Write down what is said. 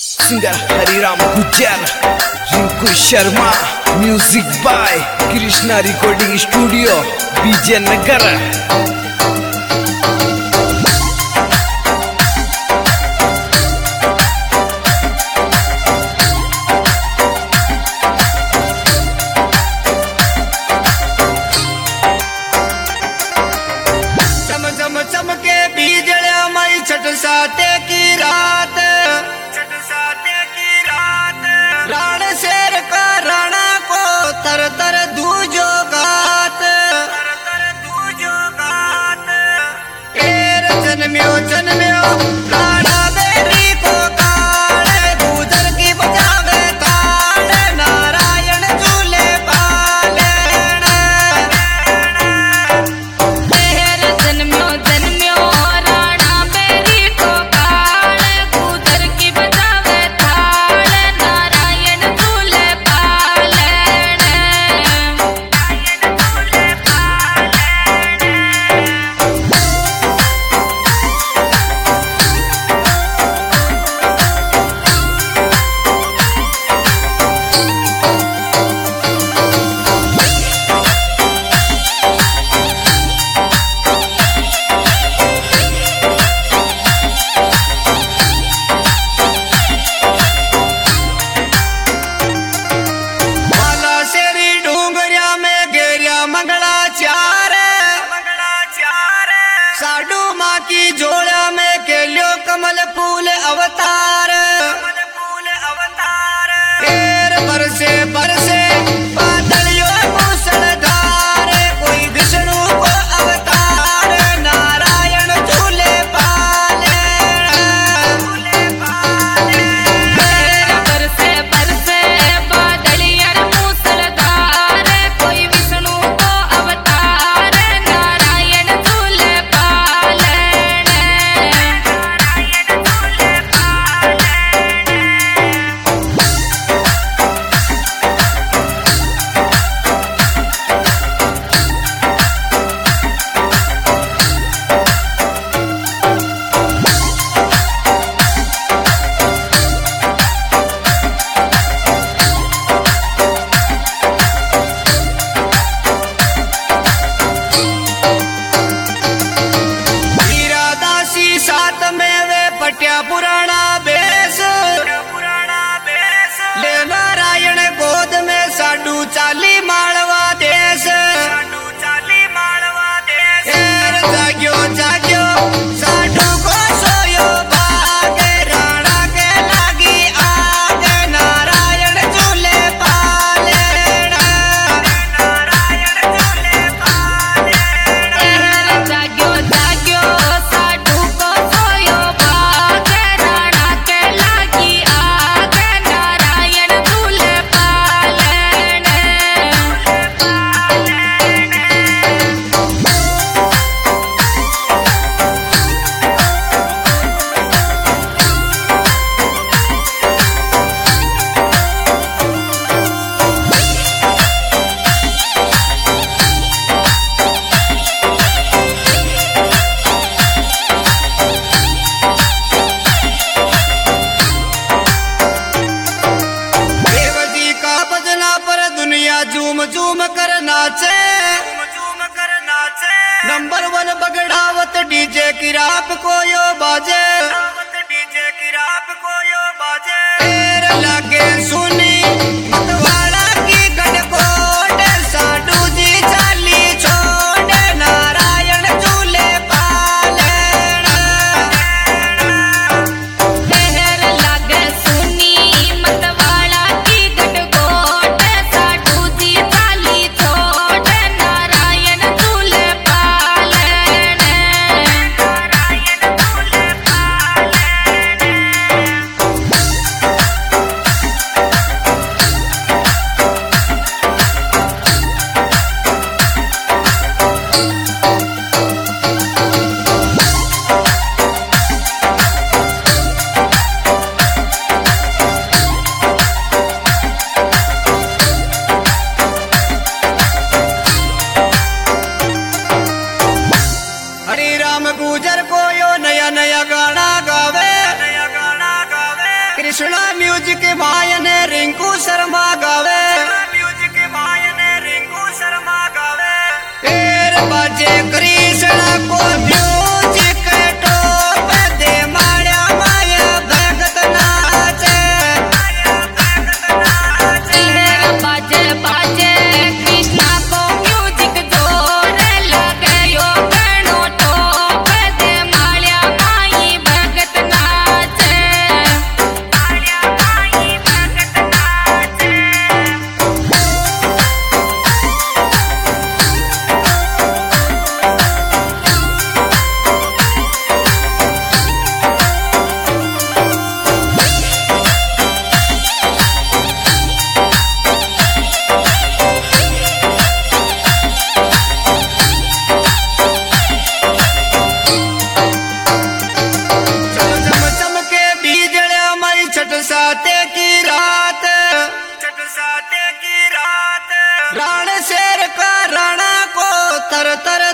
Singer Hariram Gujjar, Rinku Sharma, music by Krishna recording studio Vijaynagar. चमके बीजड़िया मई छठ साते की रात, राण शेर का राणा को तर तर दूजो गात, जन्म्यो जन्म्यो राणा बेरी को काले गुजर की बजावे ताल, नारायण झूले पालन। जन्म्यो जन्म्यो राणा बेरी को काले गुजर की बजावे ताल, नारायण झूले पालन। साडू माँ की जोड़ा में केलियो कमल फूल अवतार, पेर बरसे बरसे बादलियों मूसलधार, कोई विष्णु को अवतार, नारायण झूले पालन। पेर बरसे बरसे बादलियों मूसलधार, कोई विष्णु को अवतार, नारायण झूले पालन। साथ में वे पट्या पुराना बेस, ले नारायण गोद में साडू चाली मालवा देश। जाग्यो जाग्यो साडू को सोयो बाग, राणा के लागी आग, नारायण झूले पालन। जाग्यो जाग्यो साडू को सोयो बाग, राणा के लागी आग, नारायण झूले पालन। देव जी का भजना पर दुनिया झूम झूम कर नाचे, नंबर 1 बगड़ावत डीजे की राप को यो बाजे, पैर लागे सुनी मतवाला की गढ़कोट, साडू जी चाली छोड़, नारायण झूले पालन। लहर लागे सुनी मतवाला की गढ़कोट, साडू जी चाली छोड़, नारायण झूले पालन। नारायण झूले पालन। म्यूजिक भाई ने रिंकू शर्मा गावे फिर बाजे कृष्णा को म्यूजिक टॉप दे माया माया भगत नाचे बाजे बाजे कृष्णा को म्यूजिक जोर लगे यो गणो टॉप दे माया माई भगत नाचे माया माई भगत नाचे छठ साते की रात राण शेर का राणा को तर तर